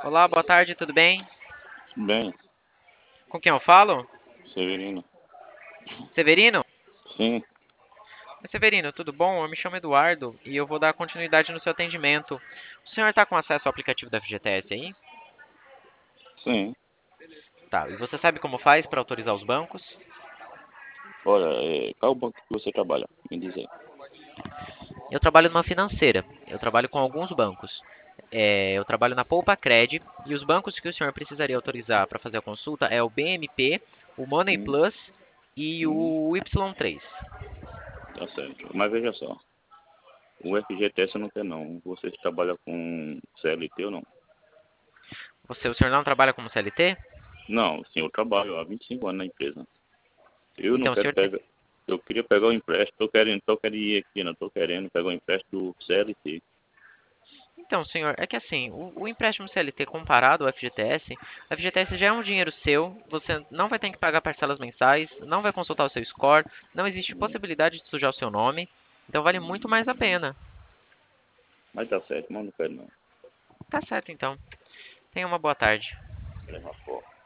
Olá, boa tarde, tudo bem? Bem, Com quem eu falo? Severino. Severino? Sim, Oi, Severino, tudo bom? Eu me chamo Eduardo e eu vou dar continuidade no seu atendimento. O senhor está com acesso ao aplicativo da FGTS aí? sim. Tá, e você sabe como faz para autorizar os bancos? Olha, qual o banco que você trabalha? Me diz aí. Eu trabalho numa financeira, eu trabalho com alguns bancos. Eu trabalho na Poupa Cred e os bancos que o senhor precisaria autorizar para fazer a consulta é o BMP, o Money Hum, Plus e hum, o Y3. tá certo. Mas veja só, o FGTS não quer não. Você trabalha com CLT ou não? O senhor não trabalha como CLT? Não, sim, eu trabalho há 25 anos na empresa. Eu não Então, o quero senhor tem... pegar. Eu queria pegar o empréstimo, tô querendo ir aqui, não tô querendo pegar o empréstimo do CLT. Então, senhor, é que assim, o empréstimo CLT comparado ao FGTS, o FGTS já é um dinheiro seu, você não vai ter que pagar parcelas mensais, não vai consultar o seu score, não existe Hum, possibilidade de sujar o seu nome, então vale muito mais a hum, pena. mas tá certo, mas não quero não. Tá certo, então. Tenha uma boa tarde. É uma forma.